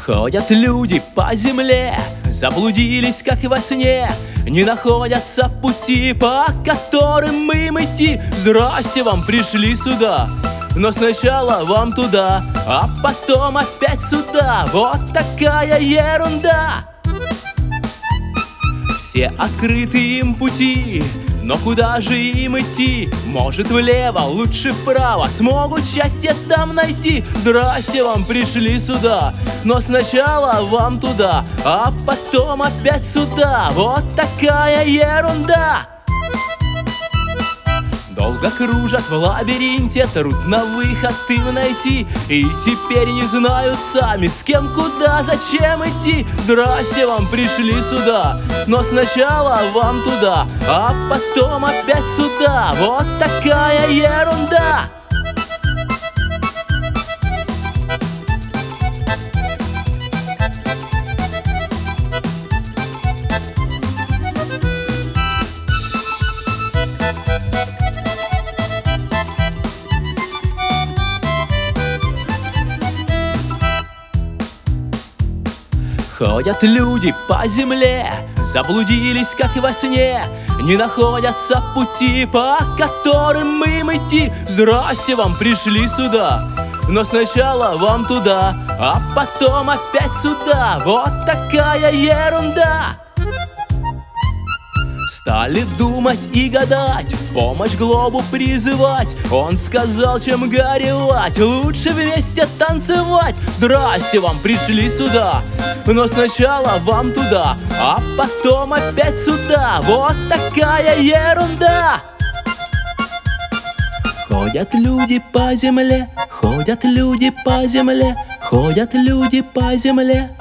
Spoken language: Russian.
Ходят люди по земле, заблудились, как и во сне, не находятся пути, по которым им идти. Здрасте, вам пришли сюда, но сначала вам туда, а потом опять сюда. Вот такая ерунда. Все открыты им пути, но куда же им идти? Может, влево, лучше вправо, смогут счастье там найти. Здрасте, вам пришли сюда, но сначала вам туда, а потом опять сюда. Вот такая ерунда. Долго кружат в лабиринте, трудно выход им найти, и теперь не знают сами, с кем, куда, зачем идти. Здрасте, вам пришли сюда, но сначала вам туда, а потом опять сюда. Вот такая ерунда. Ходят люди по земле, заблудились, как и во сне, не находятся пути, по которым им идти. Здрасте, вам пришли сюда, но сначала вам туда, а потом опять сюда. Вот такая ерунда. Стали думать и гадать, в помощь Глобу призывать. Он сказал, чем горевать, лучше вместе танцевать. Здрасте, вам пришли сюда, но сначала вам туда, а потом опять сюда. Вот такая ерунда. Ходят люди по земле, ходят люди по земле, ходят люди по земле.